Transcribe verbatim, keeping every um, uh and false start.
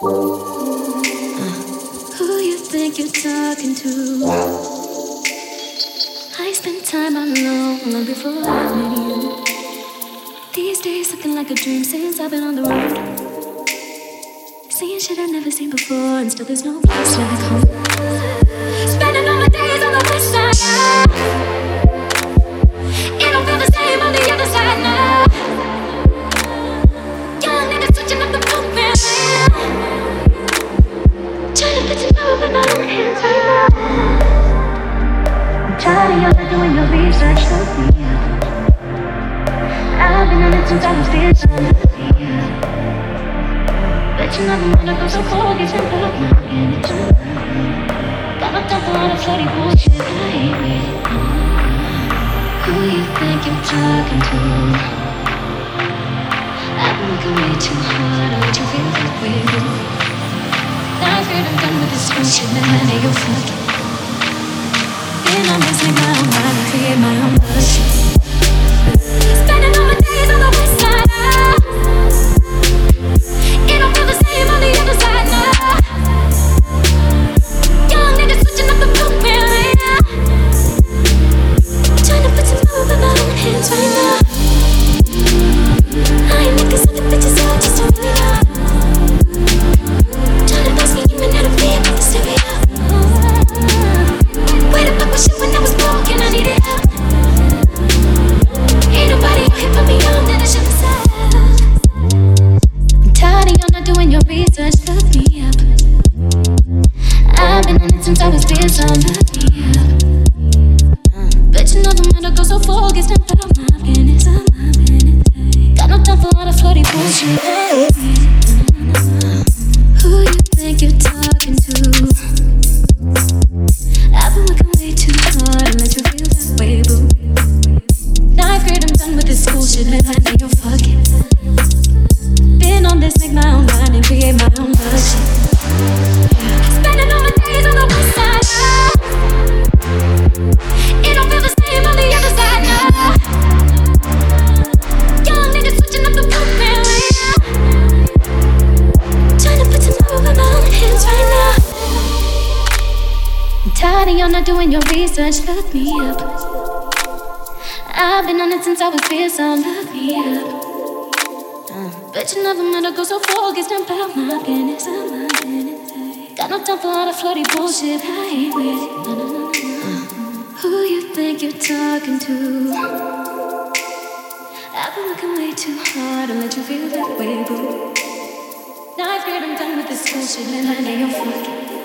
Who you think you're talking to? I spent time alone long before I met you. These days looking like a dream since I've been on the road. Seeing shit I've never seen before, and still there's no place like home. Spending all my days on the west side now. It don't feel the same on the other side now. Young niggas switching up the program. Trying to put your love in my own hands right now. I'm tired of you doing your research for me. I've been on it since I was this on. Bet you never wanna go so far, get some love, not getting it too. Got no time for all the flirty bullshit, I hate it. Who you think you're talking to? I've been working way too hard to let you feel that way, boo. Now I'm scared I'm done with this bullshit, man, I know you're fucking. Been on this like my own mind, I create my own bullshit. Spending all my days on the west side now. It don't feel the same on the other side now. Young niggas switching up the program right now. Trying to put some love in my own hands right now. I ain't making some other bitches out just to really know. Trying to pass me even out of fear, but it's serious. Way the fuck was shit when I was broken, I needed help. Ain't nobody out here put me on that I should've said. I'm tired of y'all not doing your research, look me up. I've been on it since I was this on, look me up. Bet you never mind, I go so focused and put on my business, on my business. Got no time for all the flirty bullshit. Who you think you're talking to? I've been working way too hard to let you feel that way, boo. Ninth grade, I'm done with this bullshit, man, I know you're fucking. Been on this, make my own mind and create my own bullshit. Spending all my days on the west side now. It don't feel the same on the other side now. Young niggas switching up the program right now. Trying to put some love in my own hands right now. I'm tired of y'all not doing your research, look me up. I've been on it since I was this on, look me up. uh, Bet you never mind, I go so focused about my business, on my business. Got no time for all the flirty bullshit, I ain't with it. No, no, no, no. Who you think you're talking to? I've been working way too hard to let you feel that way, boo. Ninth grade, I'm done with this bullshit, man, I know you're fucking.